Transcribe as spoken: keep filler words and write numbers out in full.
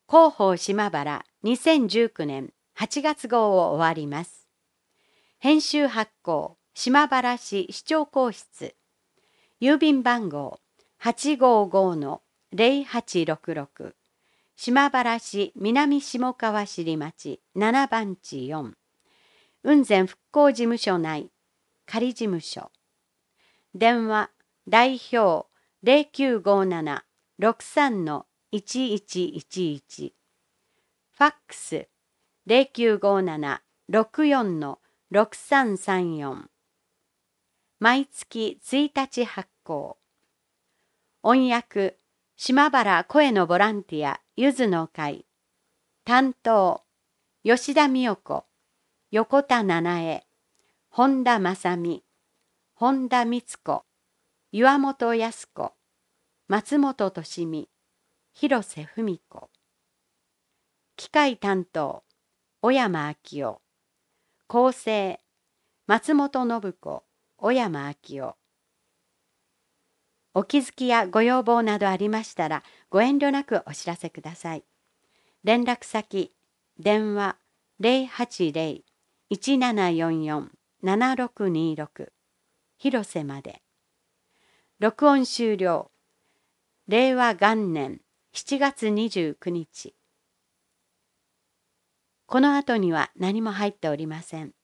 広報島原にせんじゅうきゅうねんはちがつ号を終わります。編集発行島原市市長公室、郵便番号 はちごーごーのぜろはちろくろく、島原市南下川尻町ななばんちよん、雲仙復興事務所内仮事務所、電話代表 ゼロきゅうごーなな ろくさんのいちいちいちいち、ファックス ゼロきゅうごーなな ろくよんのろくさんさんよん、毎月ついたち発行。音訳島原声のボランティアゆずの会、担当吉田美代子、横田七重、本田正美、本田光子、岩本康子、松本俊美、広瀬文子。機械担当小山昭夫、構成松本信子、小山昭夫。お気づきやご要望などありましたらご遠慮なくお知らせください。連絡先電話 ゼロはちゼロ いちななよんよん ななろくにろく、広瀬まで。録音終了れいわ元年しちがつにじゅうくにち。この後には何も入っておりません。